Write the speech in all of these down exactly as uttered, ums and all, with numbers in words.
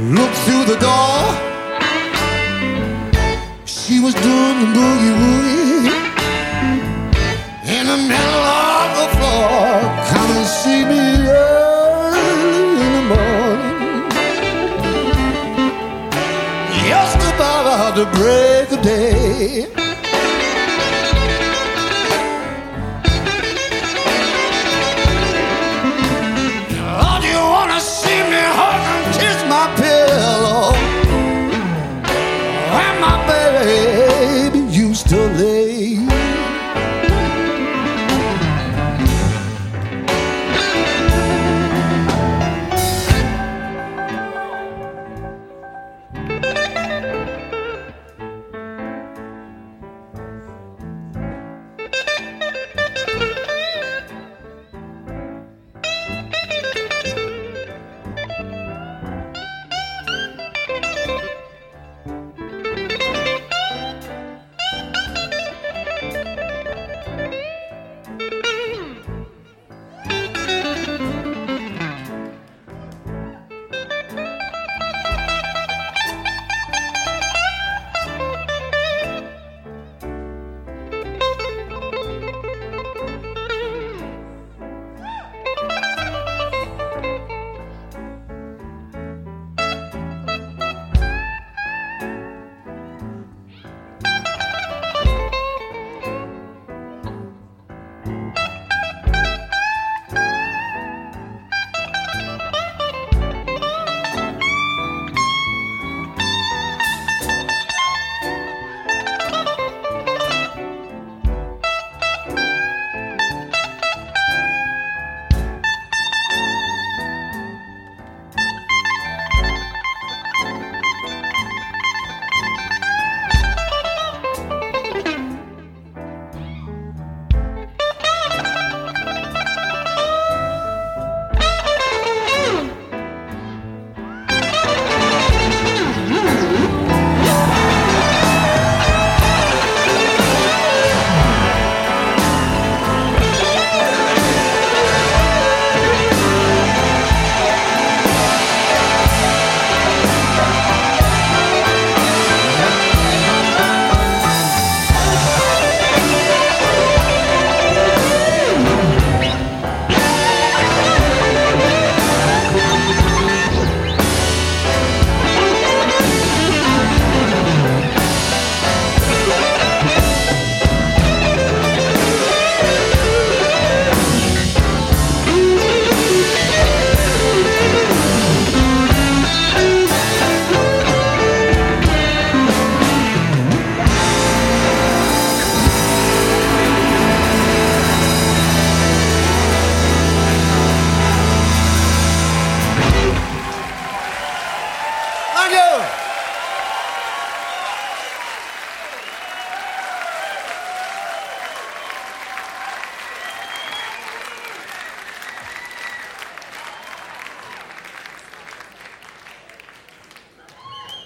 looked through the door. She was doing the boogie-woogie in the middle of the floor. Come and see me early in the morning, just about to break of day. Oh, do you wanna see me hug and kiss my pillow where my baby used to lay?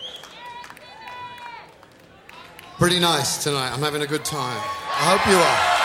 Pretty nice tonight. I'm having a good time. I hope you are.